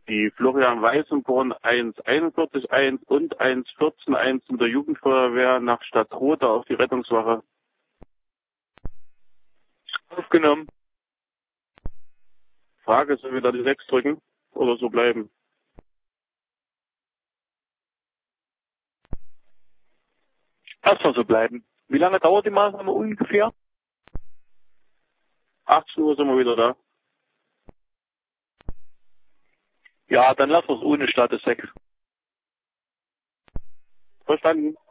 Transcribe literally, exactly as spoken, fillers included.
die Florian Weißenborn eins einundvierzig eins und eins vierzehn eins mit der Jugendfeuerwehr nach Stadtroda auf die Rettungswache. Aufgenommen. Frage, sollen wir da die sechs drücken oder so bleiben? Erstmal so bleiben. Wie lange dauert die Maßnahme ungefähr? achtzehn Uhr sind wir wieder da. Ja, dann lassen wir es ohne Status sechs. Verstanden.